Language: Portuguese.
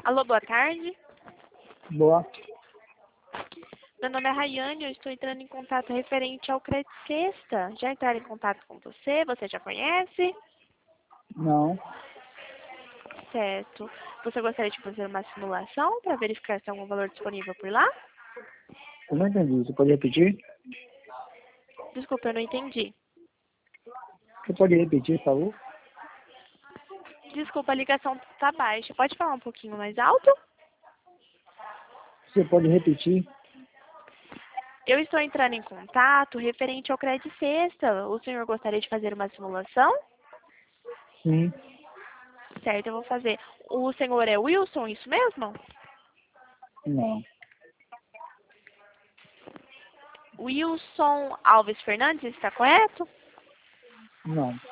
Alô, boa tarde. Boa. Meu nome é Rayane, eu estou entrando em contato referente ao Crédito Sexta. Já entraram em contato com você? Você já conhece? Não. Certo. Você gostaria de fazer uma simulação para verificar se tem algum valor disponível por lá? Eu não entendi. Você pode repetir? Desculpa, eu não entendi. Você pode repetir, por favor? Desculpa, a ligação está baixa. Pode falar um pouquinho mais alto? Você pode repetir? Eu estou entrando em contato referente ao Crédito Sexta. O senhor gostaria de fazer uma simulação? Sim. Certo, eu vou fazer. O senhor é Wilson, isso mesmo? Não. Wilson Alves Fernandes, está correto? Não.